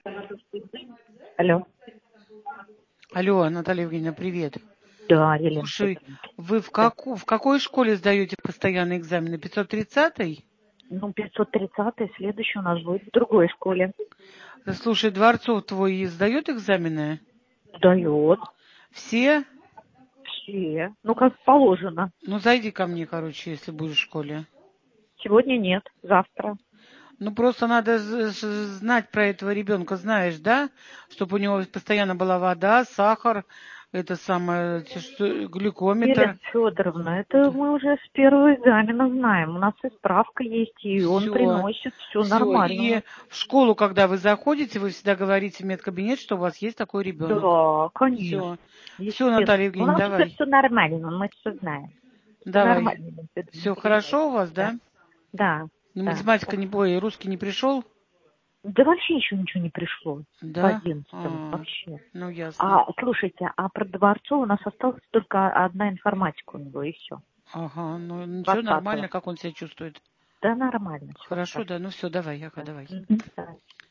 Алло. Алло, Наталья Евгеньевна, привет. Да, Елена. Слушай, вы в Да. какой школе сдаете постоянные экзамены? 530-й? Ну, 530-й, следующий у нас будет в другой школе. Слушай, Дворцов твой сдает экзамены? Дает. Все? Все. Ну, как положено. Ну, зайди ко мне, короче, если будешь в школе. Сегодня нет, завтра. Ну, просто надо знать про этого ребенка, знаешь, да? Чтобы у него постоянно была вода, сахар, это самое, глюкометр. Елена Федоровна, это мы уже с первого экзамена знаем. У нас и справка есть, и он Все, приносит. Все все. нормально у И нас. в школу, когда вы заходите, вы всегда говорите в медкабинет, что у вас есть такой ребенок. Да, конечно. Все. Все, Естественно. Наталья У Евгеньевна, нас уже давай. все нормально, мы все знаем. Все Давай. нормально, Елена Федоровна, не Все хорошо у переживайте. вас, Да. да? Да, Ну, да. математика не бой, русский не пришел? Да вообще еще ничего не пришло по Да? 11 вообще. Ну, ясно. А слушайте, а про Дворцова у нас осталась только одна информатика у него, и все. Ага, ну ничего, 20-го. нормально, как он себя чувствует. Да нормально, все Хорошо, хорошо. да, ну все, давай, Яха, Да. давай. Мгм. Да.